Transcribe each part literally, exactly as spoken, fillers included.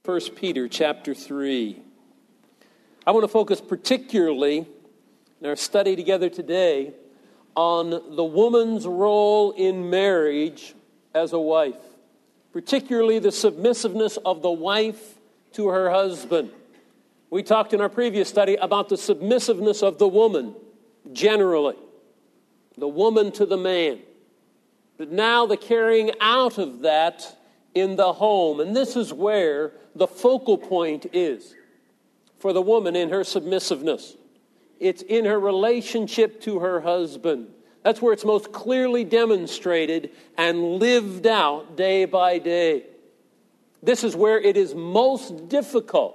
First Peter chapter three. I want to focus particularly in our study together today on the woman's role in marriage as a wife, particularly the submissiveness of the wife to her husband. We talked in our previous study about the submissiveness of the woman generally, the woman to the man. But now the carrying out of that in the home. And this is where the focal point is for the woman in her submissiveness. It's in her relationship to her husband. That's where it's most clearly demonstrated and lived out day by day. This is where it is most difficult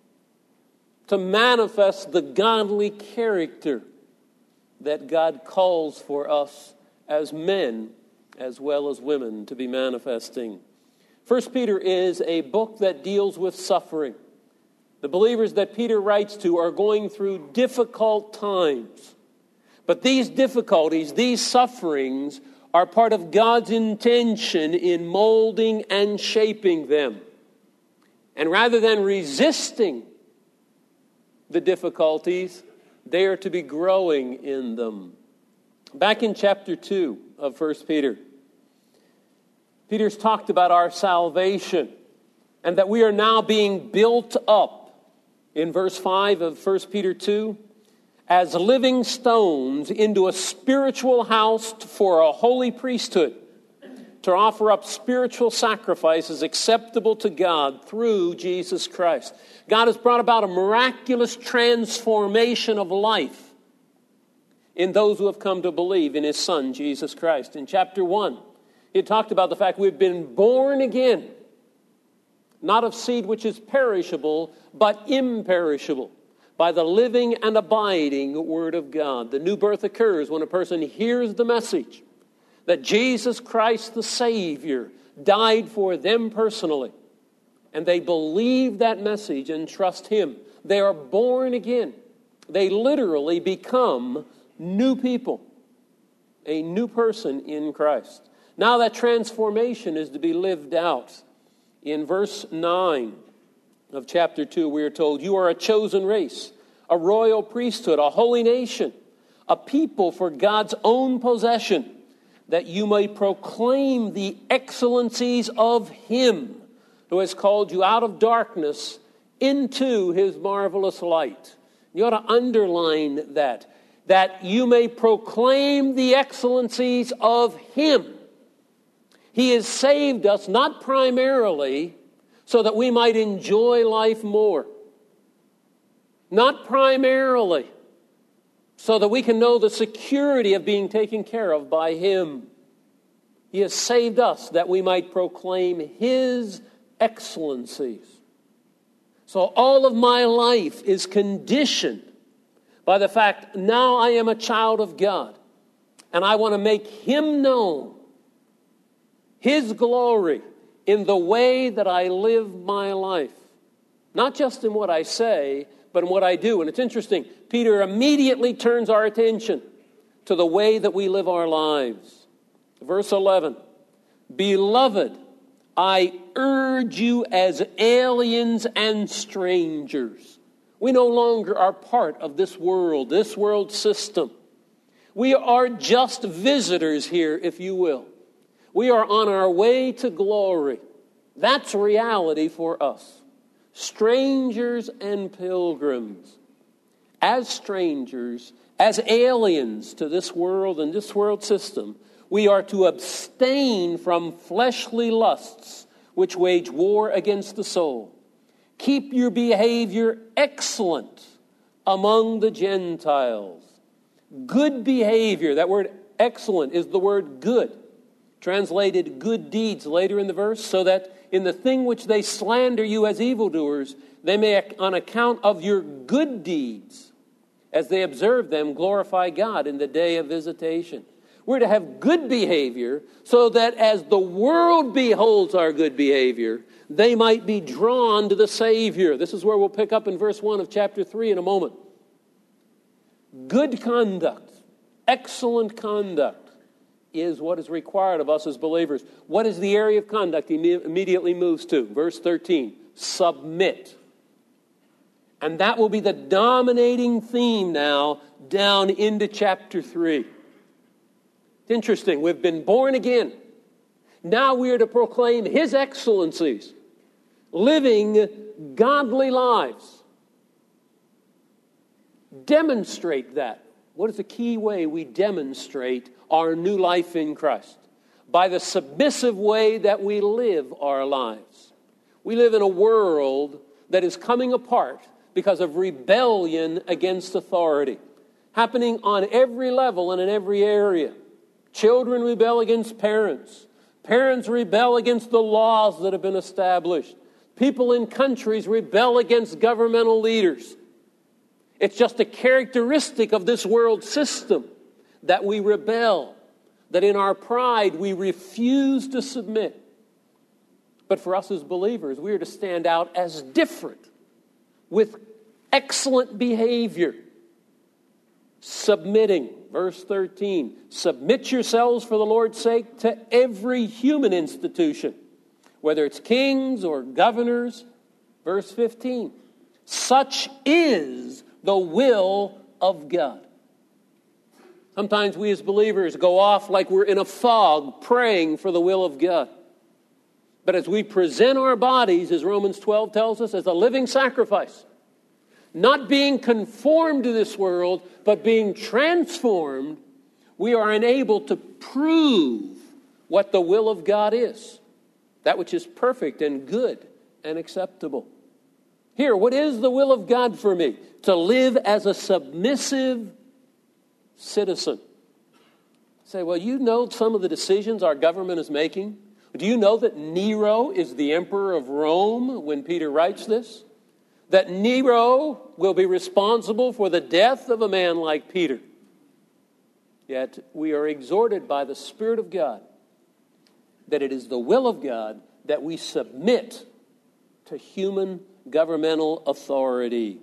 to manifest the godly character that God calls for us as men as well as women to be manifesting. First Peter is a book that deals with suffering. The believers that Peter writes to are going through difficult times. But these difficulties, these sufferings, are part of God's intention in molding and shaping them. And rather than resisting the difficulties, they are to be growing in them. Back in chapter two of First Peter, Peter's talked about our salvation and that we are now being built up in verse five of First Peter two as living stones into a spiritual house for a holy priesthood to offer up spiritual sacrifices acceptable to God through Jesus Christ. God has brought about a miraculous transformation of life in those who have come to believe in His Son, Jesus Christ. In chapter one, He talked about the fact we've been born again, not of seed which is perishable, but imperishable, by the living and abiding Word of God. The new birth occurs when a person hears the message that Jesus Christ the Savior died for them personally, and they believe that message and trust Him. They are born again. They literally become new people, a new person in Christ. Now that transformation is to be lived out. In verse nine of chapter two, we are told, "You are a chosen race, a royal priesthood, a holy nation, a people for God's own possession, that you may proclaim the excellencies of Him who has called you out of darkness into His marvelous light." You ought to underline that. That you may proclaim the excellencies of Him. He has saved us not primarily so that we might enjoy life more. Not primarily so that we can know the security of being taken care of by Him. He has saved us that we might proclaim His excellencies. So all of my life is conditioned by the fact now I am a child of God and I want to make Him known, His glory in the way that I live my life. Not just in what I say, but in what I do. And it's interesting, Peter immediately turns our attention to the way that we live our lives. Verse eleven, "Beloved, I urge you as aliens and strangers." We no longer are part of this world, this world system. We are just visitors here, if you will. We are on our way to glory. That's reality for us. Strangers and pilgrims. As strangers, as aliens to this world and this world system, we are to abstain from fleshly lusts which wage war against the soul. Keep your behavior excellent among the Gentiles. Good behavior, that word excellent is the word good. Translated good deeds later in the verse, so that in the thing which they slander you as evildoers, they may, on account of your good deeds, as they observe them, glorify God in the day of visitation. We're to have good behavior so that as the world beholds our good behavior, they might be drawn to the Savior. This is where we'll pick up in verse one of chapter three in a moment. Good conduct, excellent conduct, is what is required of us as believers. What is the area of conduct he immediately moves to? Verse thirteen. submit. And that will be the dominating theme now down into chapter three. It's interesting. We've been born again. Now we are to proclaim His excellencies, living godly lives. Demonstrate that. What is the key way we demonstrate our new life in Christ? By the submissive way that we live our lives. We live in a world that is coming apart because of rebellion against authority, happening on every level and in every area. Children rebel against parents. Parents rebel against the laws that have been established. People in countries rebel against governmental leaders. It's just a characteristic of this world system that we rebel, that in our pride we refuse to submit. But for us as believers, we are to stand out as different, with excellent behavior, submitting. Verse thirteen, submit yourselves for the Lord's sake to every human institution, whether it's kings or governors. Verse fifteen, such is the will of God. Sometimes we as believers go off like we're in a fog praying for the will of God. But as we present our bodies, as Romans twelve tells us, as a living sacrifice, not being conformed to this world, but being transformed, we are enabled to prove what the will of God is, that which is perfect and good and acceptable. Here, what is the will of God for me? To live as a submissive citizen. Say, well, you know some of the decisions our government is making? Do you know that Nero is the emperor of Rome when Peter writes this? That Nero will be responsible for the death of a man like Peter. Yet we are exhorted by the Spirit of God that it is the will of God that we submit to human governmental authority.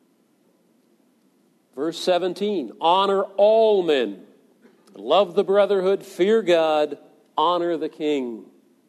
Verse seventeen, honor all men, love the brotherhood, fear God, honor the king.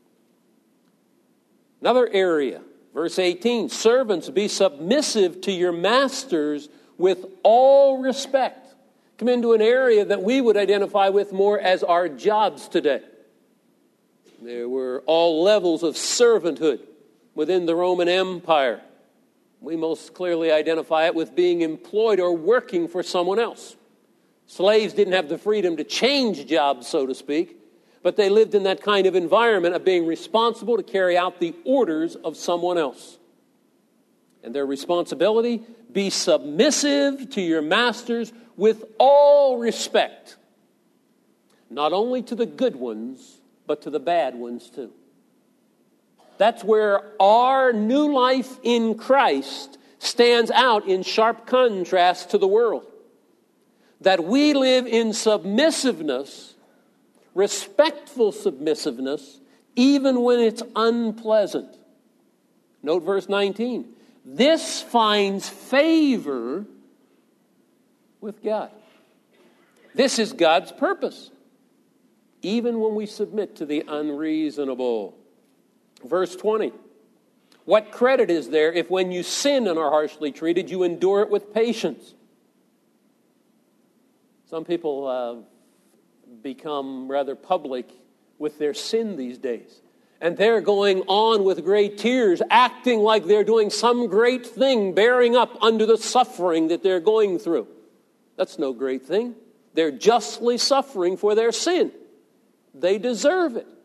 Another area, verse eighteen, servants, be submissive to your masters with all respect. Come into an area that we would identify with more as our jobs today. There were all levels of servanthood within the Roman Empire. We most clearly identify it with being employed or working for someone else. Slaves didn't have the freedom to change jobs, so to speak, but they lived in that kind of environment of being responsible to carry out the orders of someone else. And their responsibility, be submissive to your masters with all respect, not only to the good ones, but to the bad ones too. That's where our new life in Christ stands out in sharp contrast to the world. That we live in submissiveness, respectful submissiveness, even when it's unpleasant. Note verse nineteen. This finds favor with God. This is God's purpose, even when we submit to the unreasonable. Verse twenty. What credit is there if when you sin and are harshly treated, you endure it with patience? Some people uh, become rather public with their sin these days. And they're going on with great tears, acting like they're doing some great thing, bearing up under the suffering that they're going through. That's no great thing. They're justly suffering for their sin. They deserve it.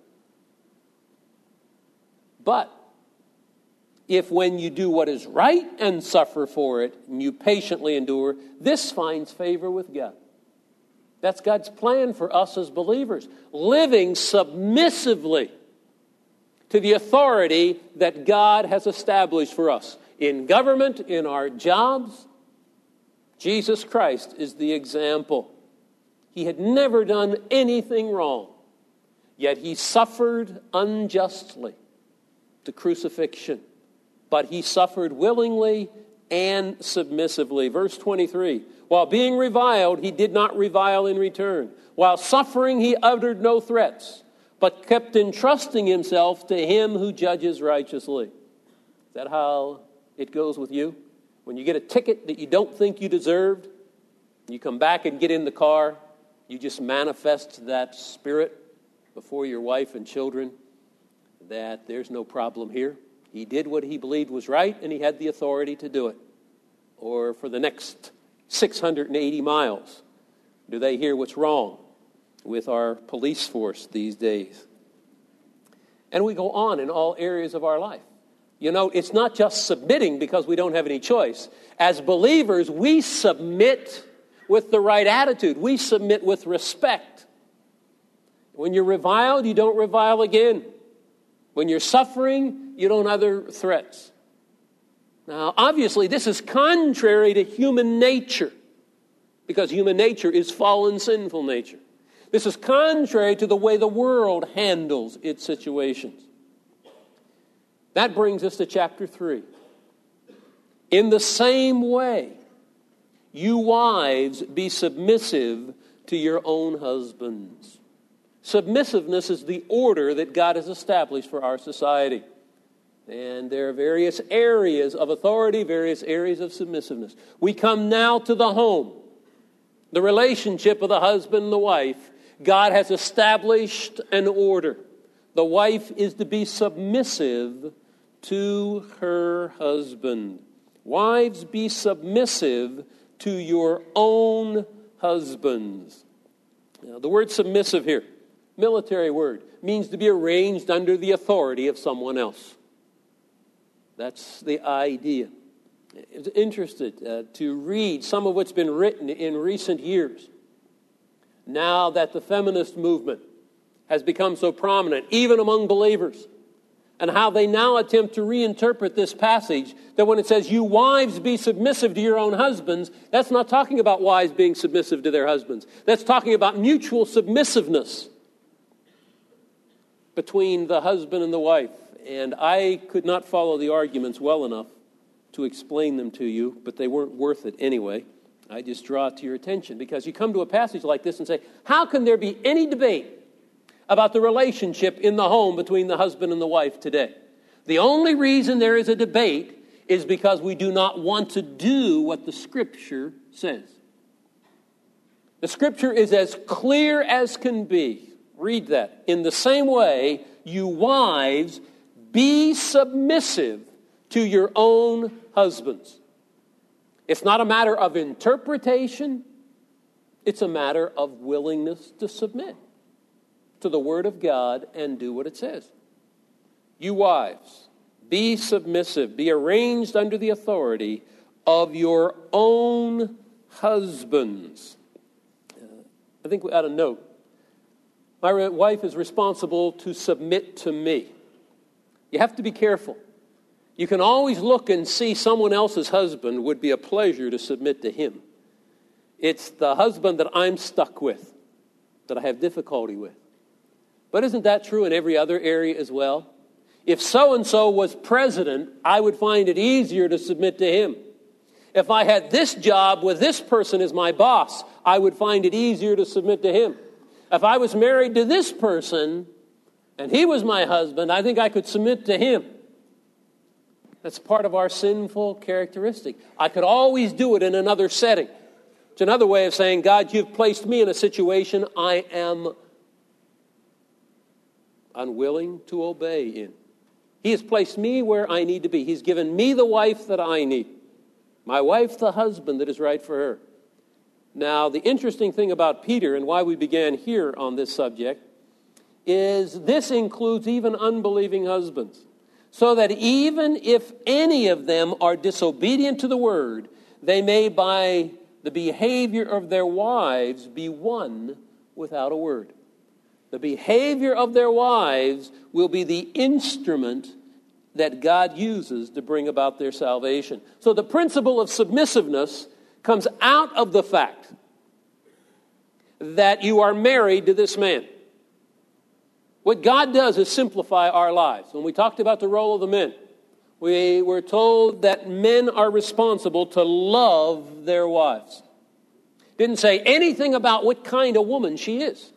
But if when you do what is right and suffer for it, and you patiently endure, this finds favor with God. That's God's plan for us as believers. Living submissively to the authority that God has established for us. In government, in our jobs, Jesus Christ is the example. He had never done anything wrong, yet he suffered unjustly the crucifixion. But he suffered willingly and submissively. Verse twenty-three, while being reviled, he did not revile in return. While suffering, he uttered no threats, but kept entrusting himself to him who judges righteously. Is that how it goes with you? When you get a ticket that you don't think you deserved, you come back and get in the car, you just manifest that spirit before your wife and children that there's no problem here. He did what he believed was right, and he had the authority to do it. Or for the next six hundred eighty miles, do they hear what's wrong with our police force these days? And we go on in all areas of our life. You know, it's not just submitting because we don't have any choice. As believers, we submit with the right attitude. We submit with respect. When you're reviled, you don't revile again. When you're suffering, you don't utter threats. Now, obviously, this is contrary to human nature, because human nature is fallen, sinful nature. This is contrary to the way the world handles its situations. That brings us to chapter three. In the same way, you wives, be submissive to your own husbands. Submissiveness is the order that God has established for our society. And there are various areas of authority, various areas of submissiveness. We come now to the home, the relationship of the husband and the wife. God has established an order. The wife is to be submissive to her husband. Wives, be submissive to your own husbands. Now, the word submissive here, military word, means to be arranged under the authority of someone else. That's the idea. I was interested uh, to read some of what's been written in recent years. Now that the feminist movement has become so prominent, even among believers, and how they now attempt to reinterpret this passage, that when it says, you wives be submissive to your own husbands, that's not talking about wives being submissive to their husbands. That's talking about mutual submissiveness between the husband and the wife. And I could not follow the arguments well enough to explain them to you, but they weren't worth it anyway. I just draw it to your attention, because you come to a passage like this and say, how can there be any debate about the relationship in the home between the husband and the wife today? The only reason there is a debate is because we do not want to do what the Scripture says. The Scripture is as clear as can be. Read that. In the same way, you wives, be submissive to your own husbands. It's not a matter of interpretation. It's a matter of willingness to submit to the Word of God and do what it says. You wives, be submissive, be arranged under the authority of your own husbands. Uh, I think we ought to note, my wife is responsible to submit to me. You have to be careful. You can always look and see someone else's husband would be a pleasure to submit to him. It's the husband that I'm stuck with, that I have difficulty with. But isn't that true in every other area as well? If so-and-so was president, I would find it easier to submit to him. If I had this job with this person as my boss, I would find it easier to submit to him. If I was married to this person and he was my husband, I think I could submit to him. That's part of our sinful characteristic. I could always do it in another setting. It's another way of saying, God, you've placed me in a situation I am unwilling to obey in. He has placed me where I need to be. He's given me the wife that I need. My wife, the husband that is right for her. Now, the interesting thing about Peter and why we began here on this subject is this includes even unbelieving husbands. So that even if any of them are disobedient to the word, they may by the behavior of their wives be won without a word. The behavior of their wives will be the instrument that God uses to bring about their salvation. So the principle of submissiveness comes out of the fact that you are married to this man. What God does is simplify our lives. When we talked about the role of the men, we were told that men are responsible to love their wives. Didn't say anything about what kind of woman she is.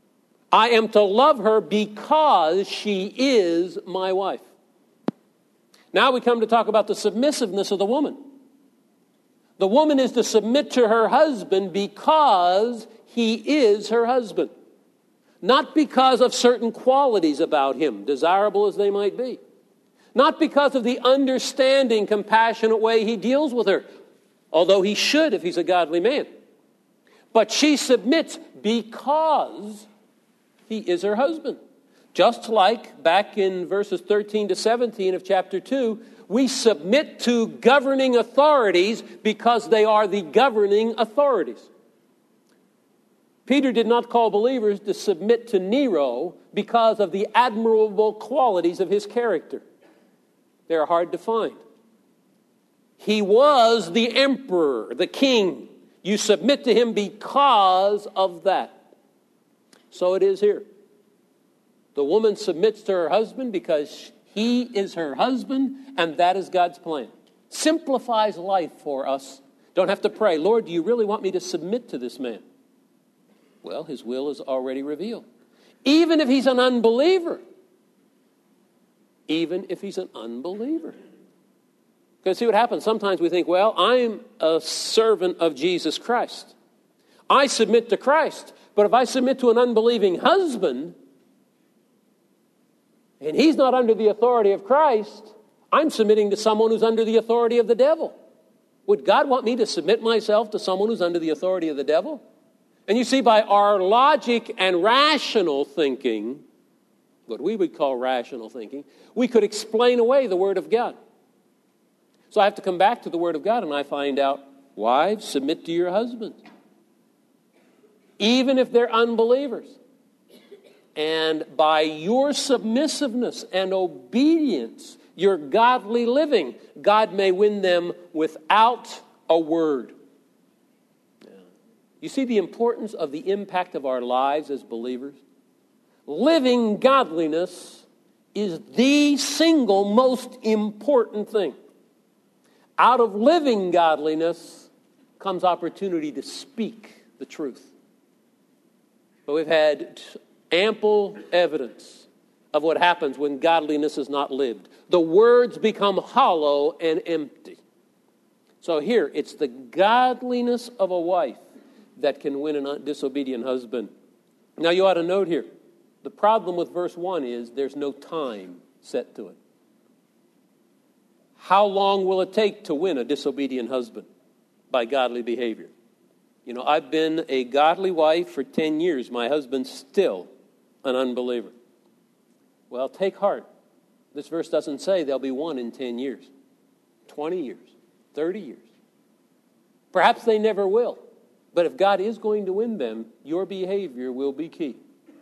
I am to love her because she is my wife. Now we come to talk about the submissiveness of the woman. The woman is to submit to her husband because he is her husband. Not because of certain qualities about him, desirable as they might be. Not because of the understanding, compassionate way he deals with her, although he should if he's a godly man. But she submits because he is her husband. Just like back in verses thirteen to seventeen of chapter two, we submit to governing authorities because they are the governing authorities. Peter did not call believers to submit to Nero because of the admirable qualities of his character. They are hard to find. He was the emperor, the king. You submit to him because of that. So it is here. The woman submits to her husband because he is her husband, and that is God's plan. Simplifies life for us. Don't have to pray, Lord, do you really want me to submit to this man? Well, his will is already revealed. Even if he's an unbeliever. Even if he's an unbeliever. Because see what happens? Sometimes we think, well, I'm a servant of Jesus Christ. I submit to Christ. But if I submit to an unbelieving husband, and he's not under the authority of Christ, I'm submitting to someone who's under the authority of the devil. Would God want me to submit myself to someone who's under the authority of the devil? And you see, by our logic and rational thinking, what we would call rational thinking, we could explain away the Word of God. So I have to come back to the Word of God and I find out, wives, submit to your husbands. Even if they're unbelievers. And by your submissiveness and obedience, your godly living, God may win them without a word. You see the importance of the impact of our lives as believers? Living godliness is the single most important thing. Out of living godliness comes opportunity to speak the truth. But we've had ample evidence of what happens when godliness is not lived. The words become hollow and empty. So here, it's the godliness of a wife that can win a disobedient husband. Now you ought to note here, the problem with verse one is there's no time set to it. How long will it take to win a disobedient husband? By godly behavior. You know, I've been a godly wife for ten years. My husband's still an unbeliever. Well, take heart. This verse doesn't say there'll be one in ten years, twenty years, thirty years. Perhaps they never will. But if God is going to win them, your behavior will be key.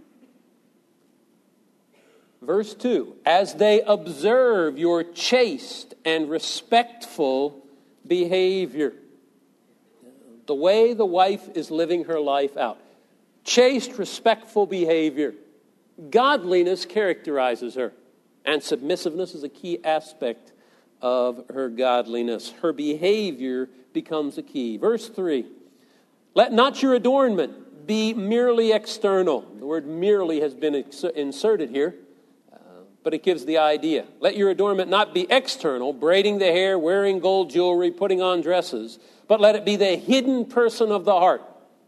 Verse two, as they observe your chaste and respectful behavior. The way the wife is living her life out. Chaste, respectful behavior. Godliness characterizes her. And submissiveness is a key aspect of her godliness. Her behavior becomes a key. Verse three, let not your adornment be merely external. The word merely has been inserted here, uh, but it gives the idea. Let your adornment not be external, braiding the hair, wearing gold jewelry, putting on dresses, but let it be the hidden person of the heart.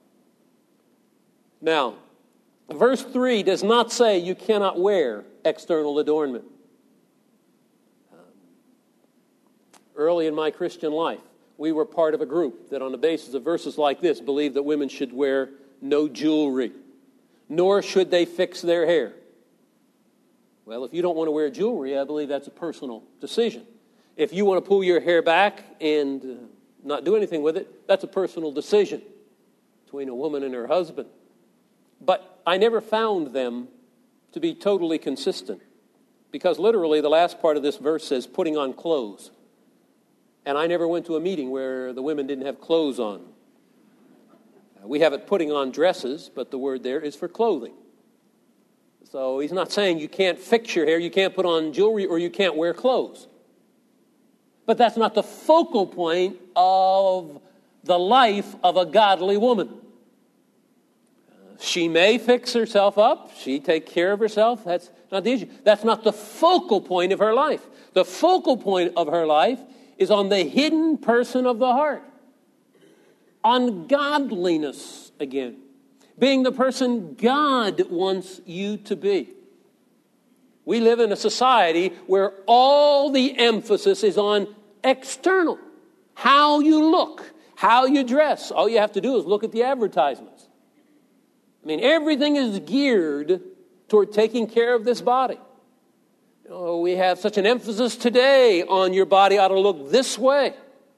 Now, verse three does not say you cannot wear external adornment. Um, early in my Christian life, we were part of a group that on the basis of verses like this believed that women should wear no jewelry, nor should they fix their hair. Well, if you don't want to wear jewelry, I believe that's a personal decision. If you want to pull your hair back and uh, not do anything with it, that's a personal decision between a woman and her husband. But I never found them to be totally consistent, because literally the last part of this verse says putting on clothes. And I never went to a meeting where the women didn't have clothes on. We have it putting on dresses, but the word there is for clothing. So he's not saying you can't fix your hair, you can't put on jewelry, or you can't wear clothes. But that's not the focal point of the life of a godly woman. She may fix herself up. She take care of herself. That's not the issue. That's not the focal point of her life. The focal point of her life is on the hidden person of the heart. On godliness again. Being the person God wants you to be. We live in a society where all the emphasis is on external. How you look, how you dress. All you have to do is look at the advertisements. I mean, everything is geared toward taking care of this body. Oh, we have such an emphasis today on your body ought to look this way.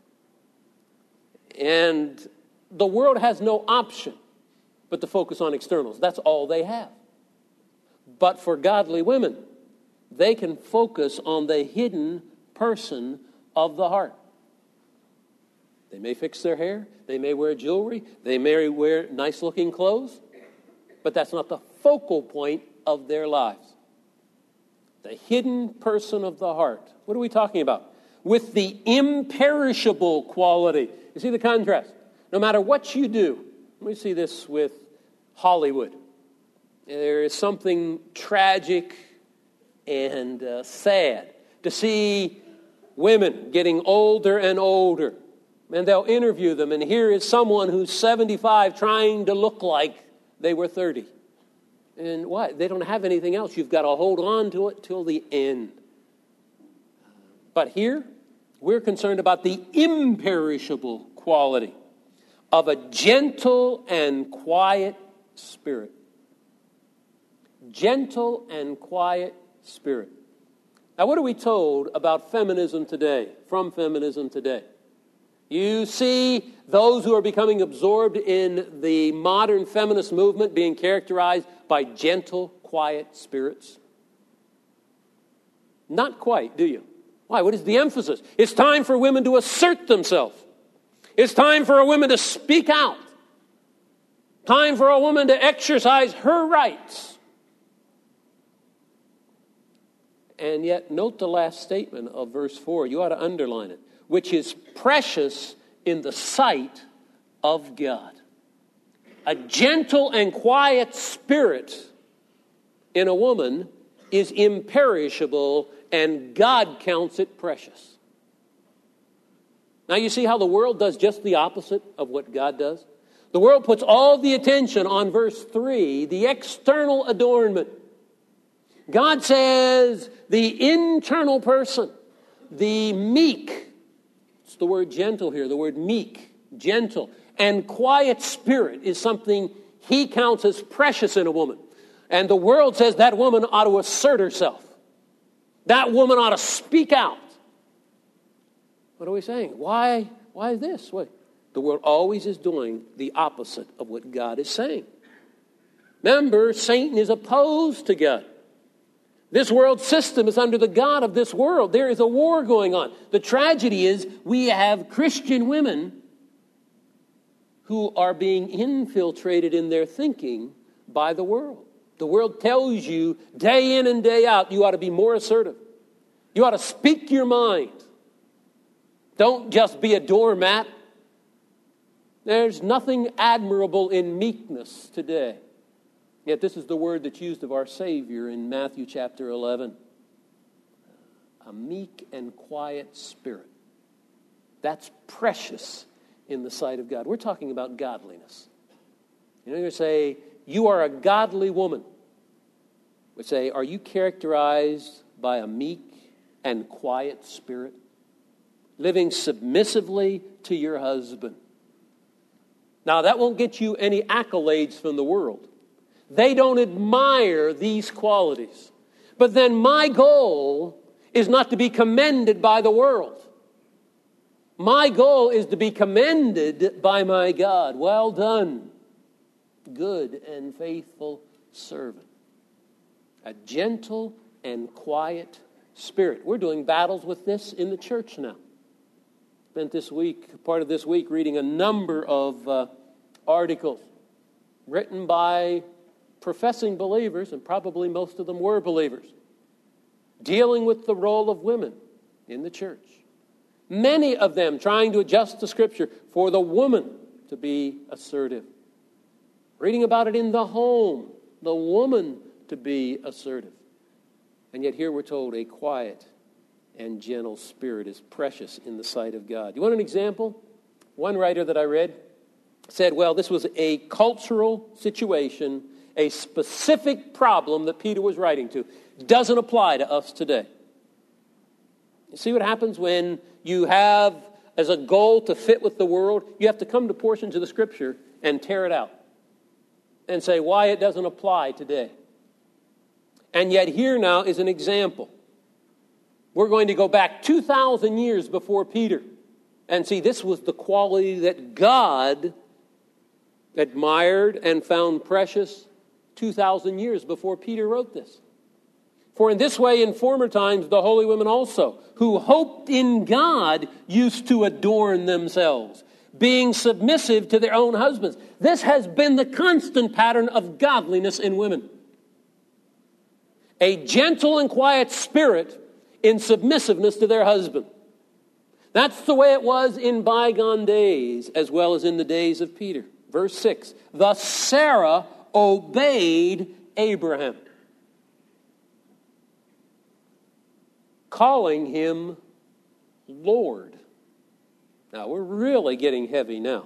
And the world has no option but to focus on externals. That's all they have. But for godly women, they can focus on the hidden person of the heart. They may fix their hair. They may wear jewelry. They may wear nice-looking clothes. But that's not the focal point of their lives. The hidden person of the heart. What are we talking about? With the imperishable quality. You see the contrast? No matter what you do. Let me see this with Hollywood. There is something tragic and uh, sad to see women getting older and older. And they'll interview them. And here is someone who's seventy-five trying to look like they were thirty. And what? They don't have anything else. You've got to hold on to it till the end. But here, we're concerned about the imperishable quality of a gentle and quiet spirit. Gentle and quiet spirit. Now, what are we told about feminism today, from feminism today? You see those who are becoming absorbed in the modern feminist movement being characterized by gentle, quiet spirits. Not quite, do you? Why? What is the emphasis? It's time for women to assert themselves. It's time for a woman to speak out. Time for a woman to exercise her rights. And yet, note the last statement of verse four. You ought to underline it. Which is precious in the sight of God. A gentle and quiet spirit in a woman is imperishable, and God counts it precious. Now you see how the world does just the opposite of what God does? The world puts all the attention on verse three, the external adornment. God says the internal person, the meek, it's the word gentle here, the word meek, gentle, and quiet spirit is something he counts as precious in a woman. And the world says that woman ought to assert herself. That woman ought to speak out. What are we saying? Why, why this? Why? The world always is doing the opposite of what God is saying. Remember, Satan is opposed to God. This world system is under the God of this world. There is a war going on. The tragedy is we have Christian women who are being infiltrated in their thinking by the world. The world tells you day in and day out you ought to be more assertive. You ought to speak your mind. Don't just be a doormat. There's nothing admirable in meekness today. Yet this is the word that's used of our Savior in Matthew chapter eleven. A meek and quiet spirit. That's precious in the sight of God. We're talking about godliness. You know, you say, you are a godly woman. We say, are you characterized by a meek and quiet spirit? Living submissively to your husband. Now, that won't get you any accolades from the world. They don't admire these qualities. But then my goal is not to be commended by the world. My goal is to be commended by my God. Well done, good and faithful servant. A gentle and quiet spirit. We're doing battles with this in the church now. Spent this week, part of this week, reading a number of uh, articles written by professing believers, and probably most of them were believers, dealing with the role of women in the church. Many of them trying to adjust the Scripture for the woman to be assertive. Reading about it in the home, the woman to be assertive. And yet here we're told a quiet and gentle spirit is precious in the sight of God. You want an example? One writer that I read said, well, this was a cultural situation, a specific problem that Peter was writing to. Doesn't apply to us today. You see what happens when you have as a goal to fit with the world? You have to come to portions of the Scripture and tear it out and say why it doesn't apply today. And yet here now is an example. We're going to go back two thousand years before Peter and see this was the quality that God admired and found precious two thousand years before Peter wrote this. For in this way, in former times, the holy women also, who hoped in God, used to adorn themselves, being submissive to their own husbands. This has been the constant pattern of godliness in women. A gentle and quiet spirit in submissiveness to their husband. That's the way it was in bygone days, as well as in the days of Peter. Verse six, thus Sarah obeyed Abraham, calling him Lord. Now, we're really getting heavy now.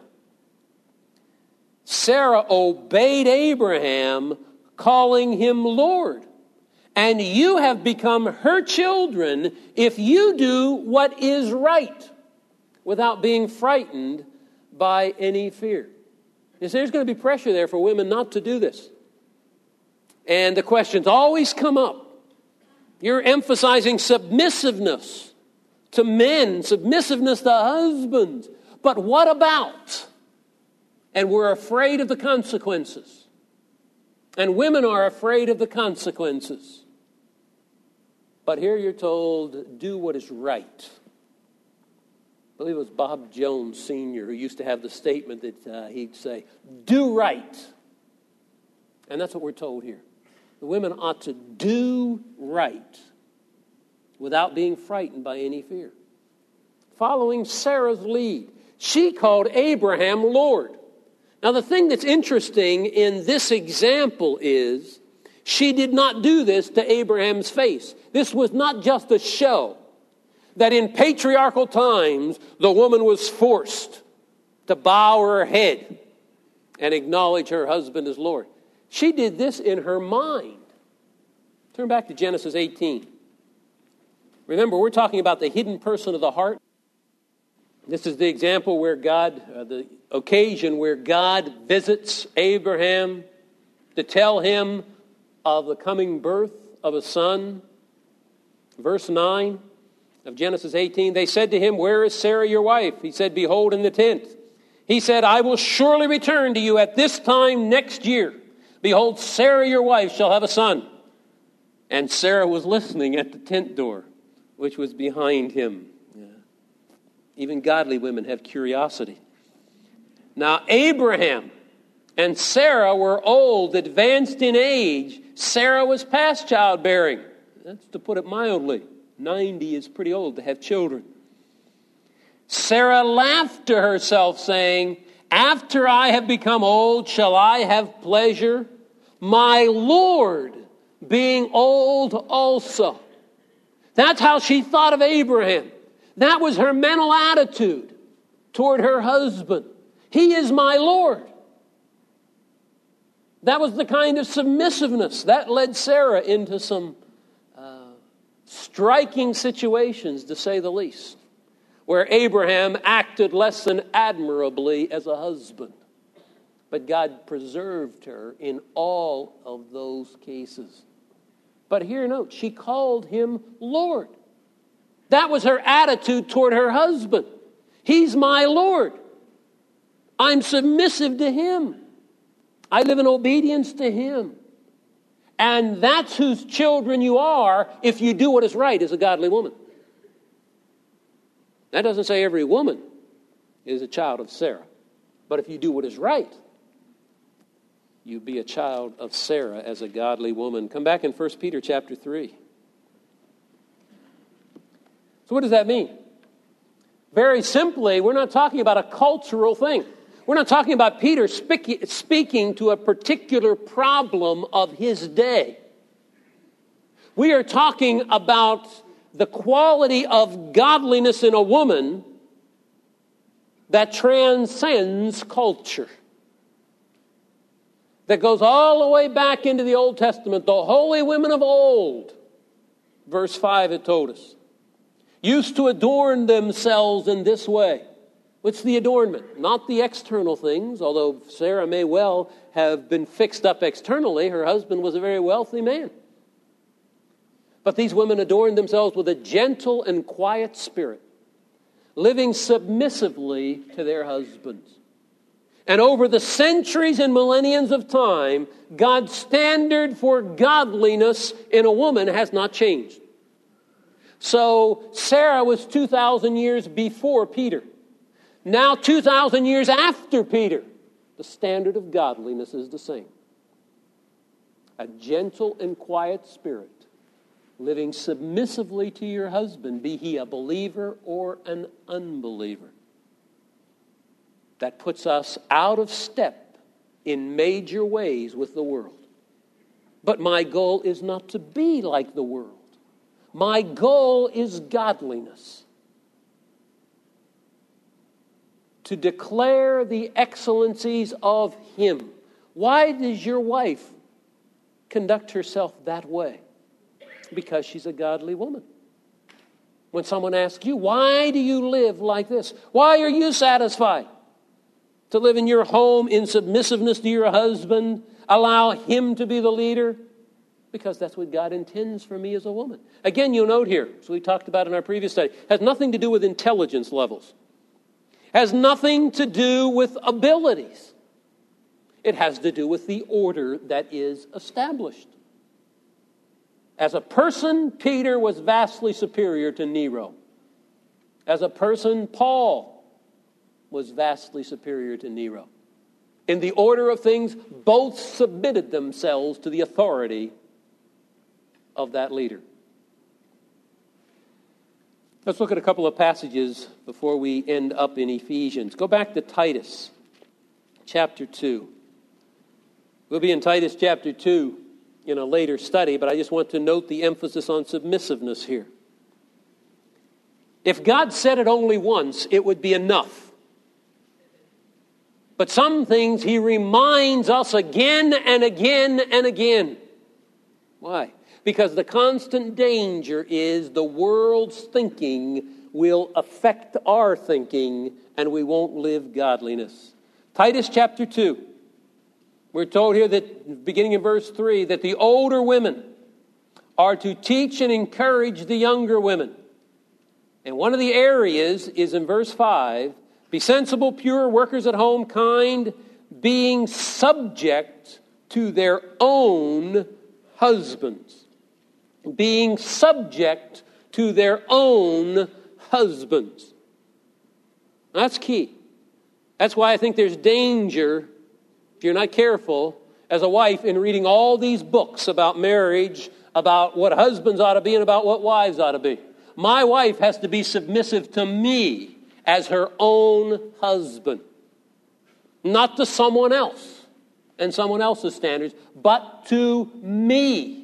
Sarah obeyed Abraham, calling him Lord. And you have become her children if you do what is right, without being frightened by any fear. You see, there's going to be pressure there for women not to do this. And the questions always come up. You're emphasizing submissiveness to men, submissiveness to husbands. But what about? And we're afraid of the consequences. And women are afraid of the consequences. But here you're told, do what is right. I believe it was Bob Jones Senior who used to have the statement that uh, he'd say, do right. And that's what we're told here. The women ought to do right without being frightened by any fear. Following Sarah's lead, she called Abraham Lord. Now the thing that's interesting in this example is she did not do this to Abraham's face. This was not just a show. That in patriarchal times, the woman was forced to bow her head and acknowledge her husband as Lord. She did this in her mind. Turn back to Genesis eighteen. Remember, we're talking about the hidden person of the heart. This is the example where God, uh, the occasion where God visits Abraham to tell him of the coming birth of a son. Verse nine of Genesis eighteen, they said to him, where is Sarah your wife? He said, behold, in the tent. He said, I will surely return to you at this time next year. Behold, Sarah your wife shall have a son. And Sarah was listening at the tent door, which was behind him. Yeah. Even godly women have curiosity. Now, Abraham and Sarah were old, advanced in age. Sarah was past childbearing. That's to put it mildly. ninety is pretty old to have children. Sarah laughed to herself, saying, after I have become old, shall I have pleasure? My Lord being old also. That's how she thought of Abraham. That was her mental attitude toward her husband. He is my Lord. That was the kind of submissiveness that led Sarah into some uh, striking situations, to say the least, where Abraham acted less than admirably as a husband. But God preserved her in all of those cases. But here, note, she called him Lord. That was her attitude toward her husband. He's my Lord. I'm submissive to him. I live in obedience to him. And that's whose children you are if you do what is right as a godly woman. That doesn't say every woman is a child of Sarah. But if you do what is right, you be a child of Sarah as a godly woman. Come back in First Peter chapter three. So what does that mean? Very simply, we're not talking about a cultural thing. We're not talking about Peter speak, speaking to a particular problem of his day. We are talking about the quality of godliness in a woman that transcends culture. That goes all the way back into the Old Testament. The holy women of old, verse five it told us, used to adorn themselves in this way. What's the adornment? Not the external things, although Sarah may well have been fixed up externally. Her husband was a very wealthy man. But these women adorned themselves with a gentle and quiet spirit, living submissively to their husbands. And over the centuries and millenniums of time, God's standard for godliness in a woman has not changed. So Sarah was two thousand years before Peter. Now two thousand years after Peter, the standard of godliness is the same. A gentle and quiet spirit, living submissively to your husband, be he a believer or an unbeliever. That puts us out of step in major ways with the world. But my goal is not to be like the world. My goal is godliness. To declare the excellencies of Him. Why does your wife conduct herself that way? Because she's a godly woman. When someone asks you, why do you live like this? Why are you satisfied to live in your home in submissiveness to your husband? Allow him to be the leader? Because that's what God intends for me as a woman. Again, you'll note here, as we talked about in our previous study, has nothing to do with intelligence levels. Has nothing to do with abilities. It has to do with the order that is established. As a person, Peter was vastly superior to Nero. As a person, Paul was vastly superior to Nero. In the order of things, both submitted themselves to the authority of that leader. Let's look at a couple of passages before we end up in Ephesians. Go back to Titus chapter two. We'll be in Titus chapter two in a later study, but I just want to note the emphasis on submissiveness here. If God said it only once, it would be enough. But some things He reminds us again and again and again. Why? Because the constant danger is the world's thinking will affect our thinking and we won't live godliness. Titus chapter two. We're told here that, beginning in verse three, that the older women are to teach and encourage the younger women. And one of the areas is in verse five, be sensible, pure, workers at home, kind, being subject to their own husbands. Being subject to their own husbands. That's key. That's why I think there's danger, if you're not careful, as a wife, in reading all these books about marriage, about what husbands ought to be and about what wives ought to be. My wife has to be submissive to me as her own husband. Not to someone else and someone else's standards, but to me.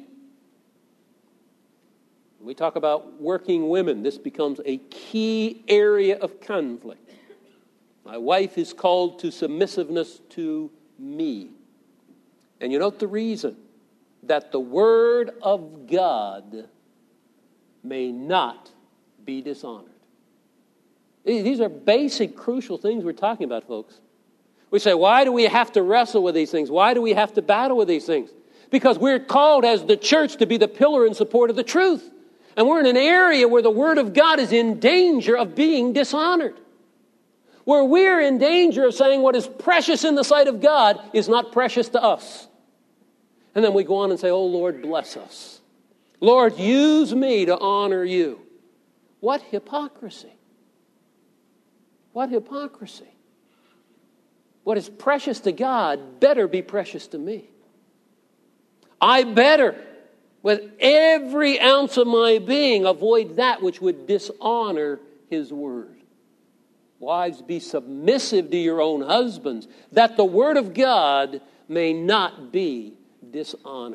When we talk about working women, this becomes a key area of conflict. My wife is called to submissiveness to me. And you note the reason, that the word of God may not be dishonored. These are basic, crucial things we're talking about, folks. We say, why do we have to wrestle with these things? Why do we have to battle with these things? Because we're called as the church to be the pillar and support of the truth. And we're in an area where the Word of God is in danger of being dishonored. Where we're in danger of saying what is precious in the sight of God is not precious to us. And then we go on and say, oh, Lord, bless us. Lord, use me to honor you. What hypocrisy. What hypocrisy. What is precious to God better be precious to me. I better, with every ounce of my being, avoid that which would dishonor His word. Wives, be submissive to your own husbands, that the word of God may not be dishonored.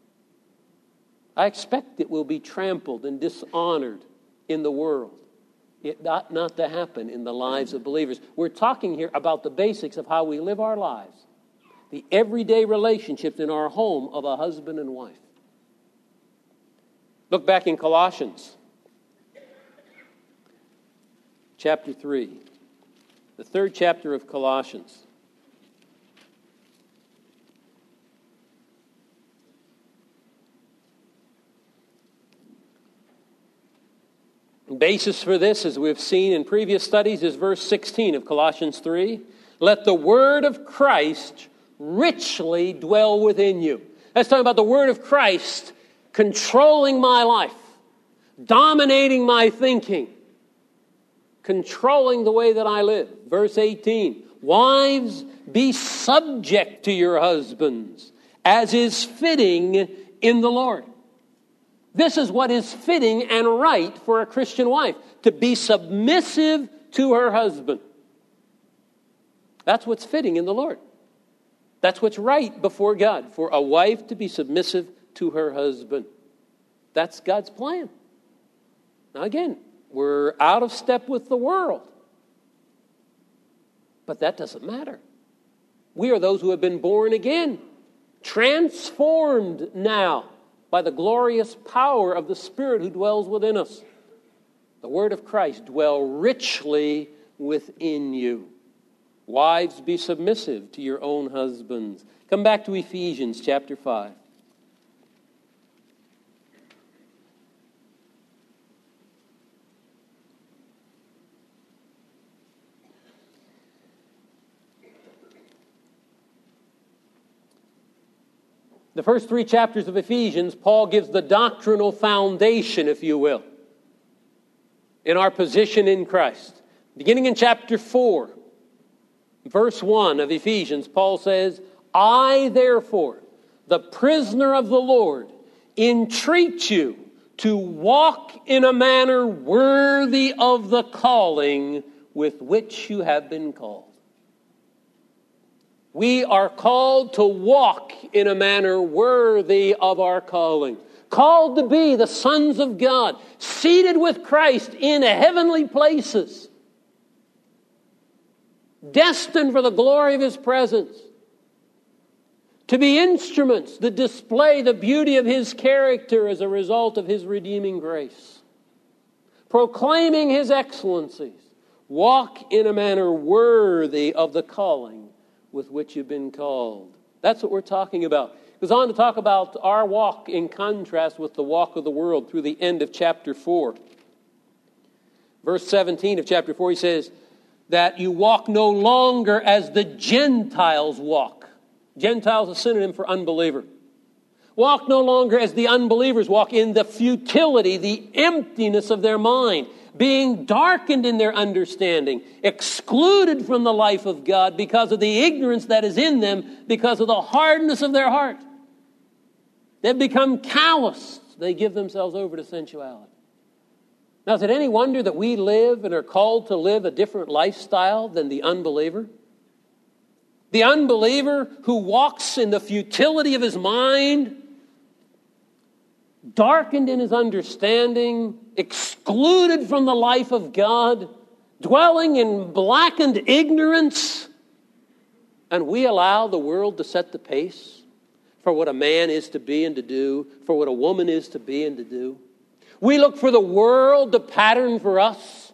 I expect it will be trampled and dishonored in the world. It ought not to happen in the lives of believers. We're talking here about the basics of how we live our lives, the everyday relationships in our home of a husband and wife. Look back in Colossians chapter three, the third chapter of Colossians. The basis for this, as we've seen in previous studies, is verse sixteen of Colossians three. Let the word of Christ richly dwell within you. That's talking about the word of Christ controlling my life, dominating my thinking, controlling the way that I live. Verse eighteen, wives, be subject to your husbands, as is fitting in the Lord. This is what is fitting and right for a Christian wife, to be submissive to her husband. That's what's fitting in the Lord. That's what's right before God, for a wife to be submissive to her husband. That's God's plan. Now again, we're out of step with the world. But that doesn't matter. We are those who have been born again, transformed now by the glorious power of the Spirit who dwells within us. The word of Christ dwell richly within you. Wives, be submissive to your own husbands. Come back to Ephesians chapter five. The first three chapters of Ephesians, Paul gives the doctrinal foundation, if you will, in our position in Christ. Beginning in chapter four, verse one of Ephesians, Paul says, I, therefore, the prisoner of the Lord, entreat you to walk in a manner worthy of the calling with which you have been called. We are called to walk in a manner worthy of our calling. Called to be the sons of God, seated with Christ in heavenly places. Destined for the glory of His presence. To be instruments that display the beauty of His character as a result of His redeeming grace. Proclaiming His excellencies. Walk in a manner worthy of the calling with which you've been called. That's what we're talking about. He goes on to talk about our walk in contrast with the walk of the world through the end of chapter four. Verse seventeen of chapter four, he says that you walk no longer as the Gentiles walk. Gentiles is a synonym for unbeliever. Walk no longer as the unbelievers walk, in the futility, the emptiness of their mind, being darkened in their understanding, excluded from the life of God because of the ignorance that is in them, because of the hardness of their heart. They've become calloused. They give themselves over to sensuality. Now, is it any wonder that we live and are called to live a different lifestyle than the unbeliever? The unbeliever who walks in the futility of his mind, darkened in his understanding, excluded from the life of God, dwelling in blackened ignorance, and we allow the world to set the pace for what a man is to be and to do, for what a woman is to be and to do. We look for the world to pattern for us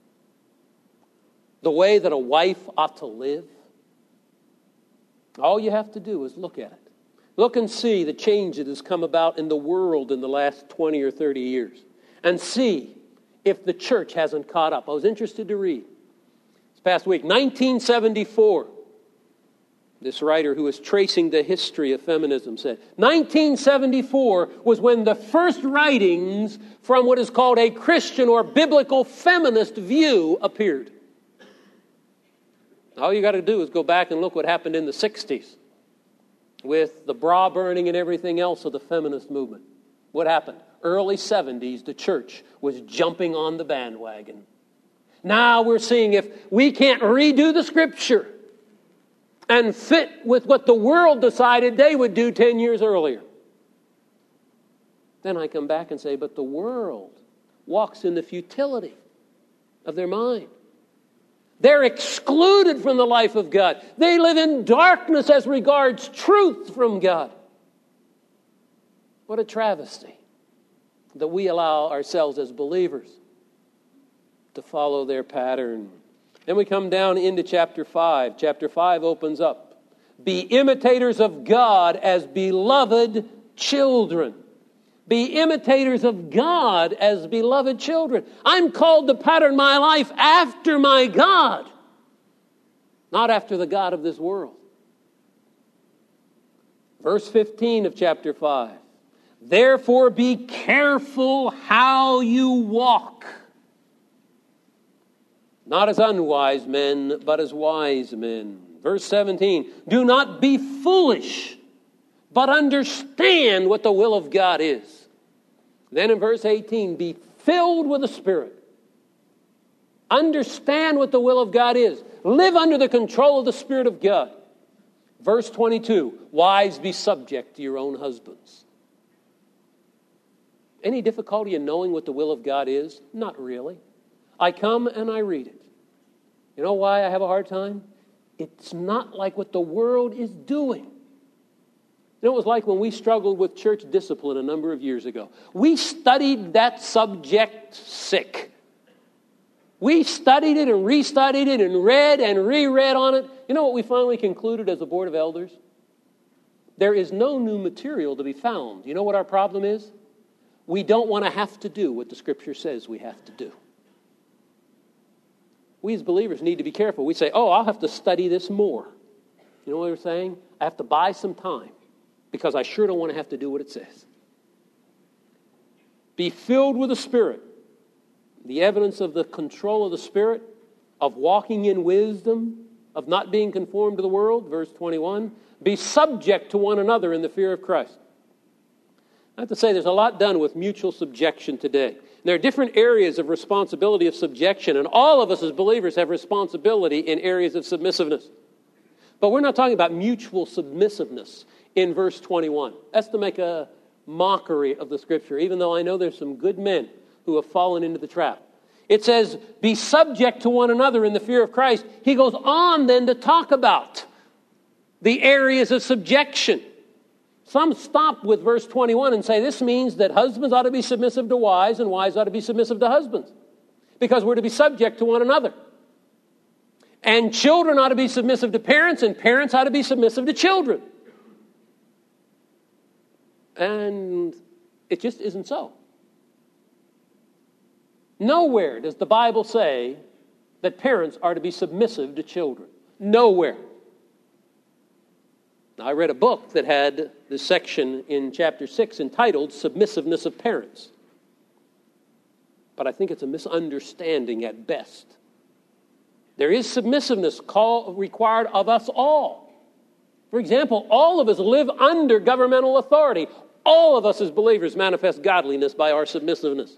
the way that a wife ought to live. All you have to do is look at it. Look and see the change that has come about in the world in the last twenty or thirty years. And see if the church hasn't caught up. I was interested to read this past week, nineteen seventy-four. This writer who was tracing the history of feminism said, nineteen seventy-four was when the first writings from what is called a Christian or biblical feminist view appeared. All you got to do is go back and look what happened in the sixties with the bra burning and everything else of the feminist movement. What happened? Early seventies, the church was jumping on the bandwagon. Now we're seeing if we can't redo the Scripture and fit with what the world decided they would do ten years earlier. Then I come back and say, but the world walks in the futility of their mind. They're excluded from the life of God. They live in darkness as regards truth from God. What a travesty that we allow ourselves as believers to follow their pattern. Then we come down into chapter five. Chapter five opens up. Be imitators of God as beloved children. Be imitators of God as beloved children. I'm called to pattern my life after my God, not after the God of this world. Verse fifteen of chapter five. Therefore be careful how you walk. Not as unwise men, but as wise men. Verse seventeen. Do not be foolish, but understand what the will of God is. Then in verse eighteen, be filled with the Spirit. Understand what the will of God is. Live under the control of the Spirit of God. Verse twenty-two, wives, be subject to your own husbands. Any difficulty in knowing what the will of God is? Not really. I come and I read it. You know why I have a hard time? It's not like what the world is doing. You know what it was like when we struggled with church discipline a number of years ago? We studied that subject sick. We studied it and restudied it and read and reread on it. You know what we finally concluded as a board of elders? There is no new material to be found. You know what our problem is? We don't want to have to do what the Scripture says we have to do. We as believers need to be careful. We say, oh, I'll have to study this more. You know what we're saying? I have to buy some time because I sure don't want to have to do what it says. Be filled with the Spirit. The evidence of the control of the Spirit, of walking in wisdom, of not being conformed to the world. Verse twenty-one, be subject to one another in the fear of Christ. I have to say there's a lot done with mutual subjection today. There are different areas of responsibility of subjection, and all of us as believers have responsibility in areas of submissiveness. But we're not talking about mutual submissiveness in verse twenty-one. That's to make a mockery of the Scripture, even though I know there's some good men who have fallen into the trap. It says, be subject to one another in the fear of Christ. He goes on then to talk about the areas of subjection. Some stop with verse twenty-one and say this means that husbands ought to be submissive to wives and wives ought to be submissive to husbands because we're to be subject to one another. And children ought to be submissive to parents and parents ought to be submissive to children. And it just isn't so. Nowhere does the Bible say that parents are to be submissive to children. Nowhere. Now, I read a book that had this section in chapter six entitled Submissiveness of Parents. But I think it's a misunderstanding at best. There is submissiveness call, required of us all. For example, all of us live under governmental authority. All of us as believers manifest godliness by our submissiveness.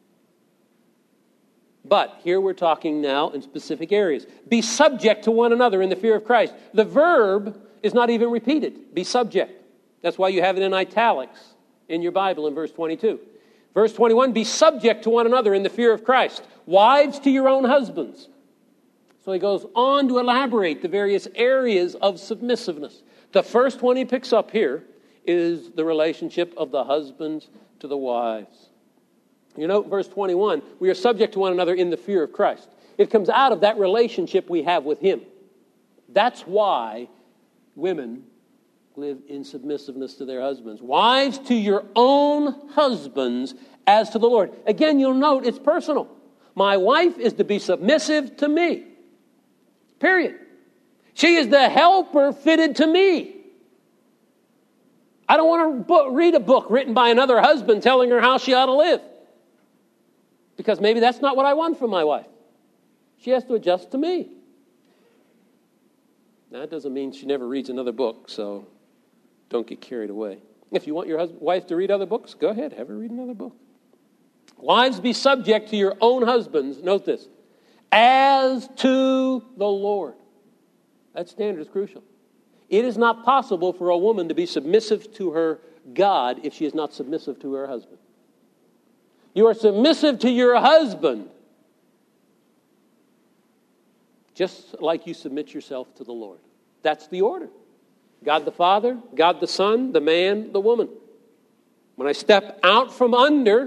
But here we're talking now in specific areas. Be subject to one another in the fear of Christ. The verb is not even repeated. Be subject. That's why you have it in italics in your Bible in verse twenty-two. Verse twenty-one, be subject to one another in the fear of Christ. Wives to your own husbands. So he goes on to elaborate the various areas of submissiveness. The first one he picks up here is the relationship of the husbands to the wives. You note verse twenty-one, we are subject to one another in the fear of Christ. It comes out of that relationship we have with Him. That's why women live in submissiveness to their husbands. Wives, to your own husbands as to the Lord. Again, you'll note it's personal. My wife is to be submissive to me. Period. She is the helper fitted to me. I don't want to read a book written by another husband telling her how she ought to live. Because maybe that's not what I want from my wife. She has to adjust to me. Now, that doesn't mean she never reads another book, so don't get carried away. If you want your husband, wife to read other books, go ahead, have her read another book. Wives, be subject to your own husbands, note this, as to the Lord. That standard is crucial. It is not possible for a woman to be submissive to her God if she is not submissive to her husband. You are submissive to your husband just like you submit yourself to the Lord. That's the order. God the Father, God the Son, the man, the woman. When I step out from under,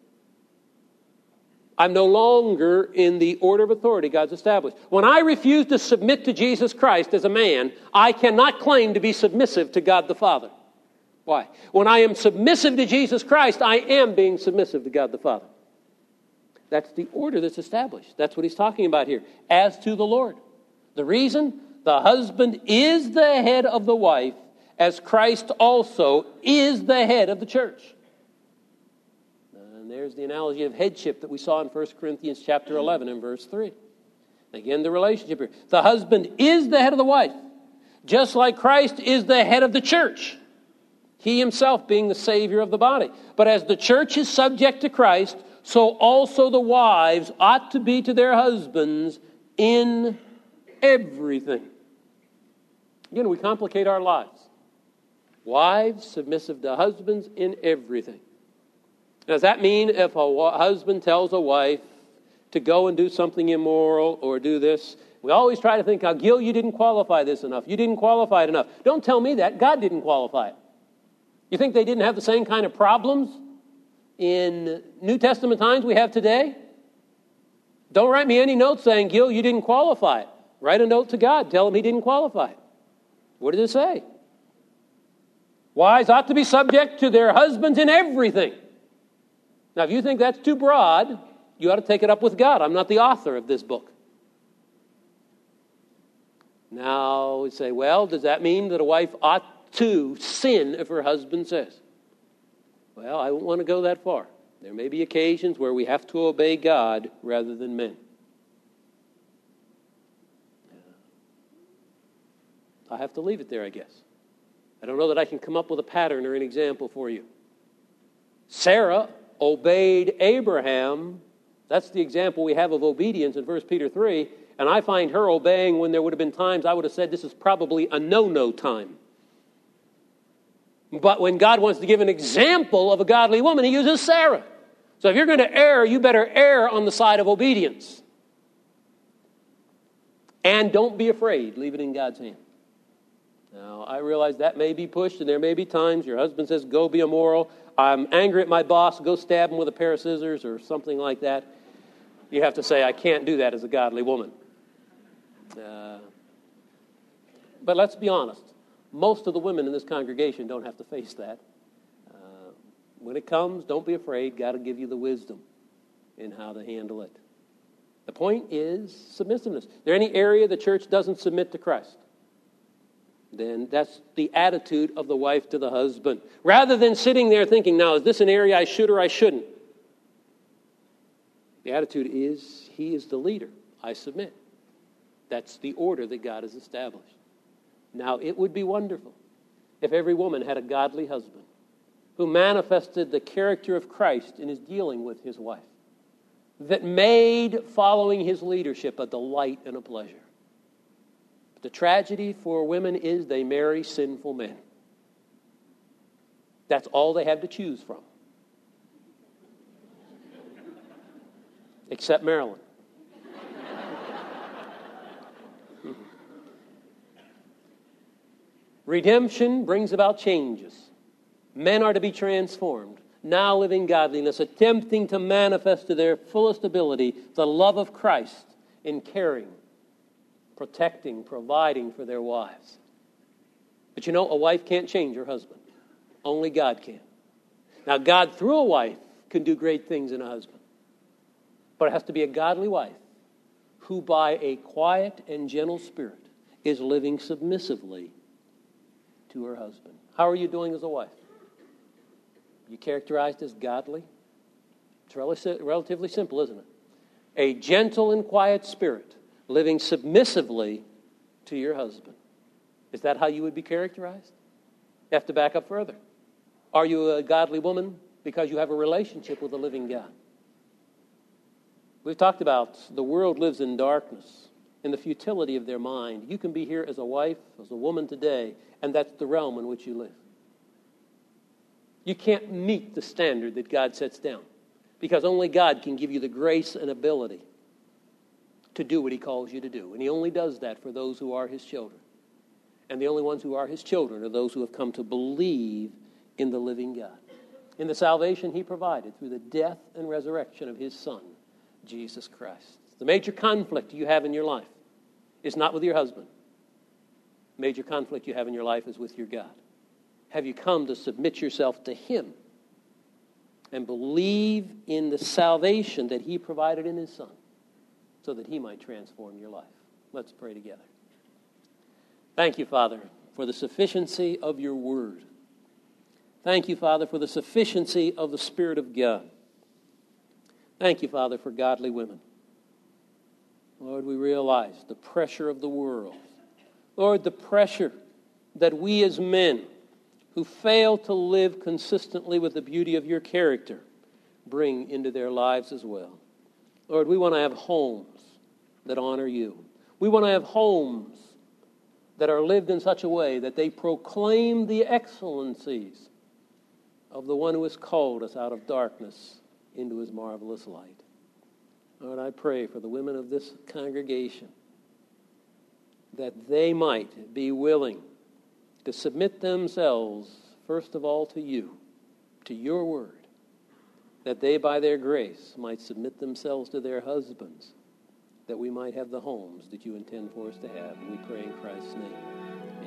I'm no longer in the order of authority God's established. When I refuse to submit to Jesus Christ as a man, I cannot claim to be submissive to God the Father. Why? When I am submissive to Jesus Christ, I am being submissive to God the Father. That's the order that's established. That's what he's talking about here. As to the Lord. The reason? The husband is the head of the wife, as Christ also is the head of the church. And there's the analogy of headship that we saw in First Corinthians chapter eleven and verse three. Again, the relationship here. The husband is the head of the wife, just like Christ is the head of the church. He himself being the Savior of the body. But as the church is subject to Christ, so also the wives ought to be to their husbands in everything. Again, we complicate our lives. Wives submissive to husbands in everything. Now, does that mean if a husband tells a wife to go and do something immoral or do this, we always try to think, oh, Gil, you didn't qualify this enough. You didn't qualify it enough. Don't tell me that. God didn't qualify it. You think they didn't have the same kind of problems in New Testament times we have today? Don't write me any note saying, Gil, you didn't qualify it. Write a note to God. Tell him he didn't qualify it. What did it say? Wives ought to be subject to their husbands in everything. Now, if you think that's too broad, you ought to take it up with God. I'm not the author of this book. Now, we say, well, does that mean that a wife ought to sin if her husband says? Well, I don't want to go that far. There may be occasions where we have to obey God rather than men. I have to leave it there, I guess. I don't know that I can come up with a pattern or an example for you. Sarah obeyed Abraham. That's the example we have of obedience in First Peter three. And I find her obeying when there would have been times I would have said this is probably a no-no time. But when God wants to give an example of a godly woman, he uses Sarah. So if you're going to err, you better err on the side of obedience. And don't be afraid. Leave it in God's hand. Now, I realize that may be pushed, and there may be times your husband says, go be immoral. I'm angry at my boss. Go stab him with a pair of scissors or something like that. You have to say, I can't do that as a godly woman. Uh, but let's be honest. Most of the women in this congregation don't have to face that. Uh, when it comes, don't be afraid. God will give you the wisdom in how to handle it. The point is submissiveness. Is there any area the church doesn't submit to Christ? Then that's the attitude of the wife to the husband. Rather than sitting there thinking, now, is this an area I should or I shouldn't? The attitude is, he is the leader. I submit. That's the order that God has established. Now, it would be wonderful if every woman had a godly husband who manifested the character of Christ in his dealing with his wife, that made following his leadership a delight and a pleasure. But the tragedy for women is they marry sinful men. That's all they have to choose from. Except Marilyn. Redemption brings about changes. Men are to be transformed, now living godliness, attempting to manifest to their fullest ability the love of Christ in caring, protecting, providing for their wives. But you know, a wife can't change her husband. Only God can. Now, God, through a wife, can do great things in a husband. But it has to be a godly wife who, by a quiet and gentle spirit, is living submissively to her husband. How are you doing as a wife? You characterized as godly? It's rel- relatively simple, isn't it? A gentle and quiet spirit, living submissively to your husband. Is that how you would be characterized? You have to back up further. Are you a godly woman because you have a relationship with the living God? We've talked about the world lives in darkness, in the futility of their mind. You can be here as a wife, as a woman today, and that's the realm in which you live. You can't meet the standard that God sets down, because only God can give you the grace and ability to do what he calls you to do. And he only does that for those who are his children. And the only ones who are his children are those who have come to believe in the living God, in the salvation he provided through the death and resurrection of his Son, Jesus Christ. The major conflict you have in your life is not with your husband. The major conflict you have in your life is with your God. Have you come to submit yourself to him and believe in the salvation that he provided in his Son so that he might transform your life? Let's pray together. Thank you, Father, for the sufficiency of your word. Thank you, Father, for the sufficiency of the Spirit of God. Thank you, Father, for godly women. Lord, we realize the pressure of the world. Lord, the pressure that we as men who fail to live consistently with the beauty of your character bring into their lives as well. Lord, we want to have homes that honor you. We want to have homes that are lived in such a way that they proclaim the excellencies of the one who has called us out of darkness into his marvelous light. Lord, I pray for the women of this congregation that they might be willing to submit themselves, first of all, to you, to your word, that they, by their grace, might submit themselves to their husbands, that we might have the homes that you intend for us to have. And we pray in Christ's name.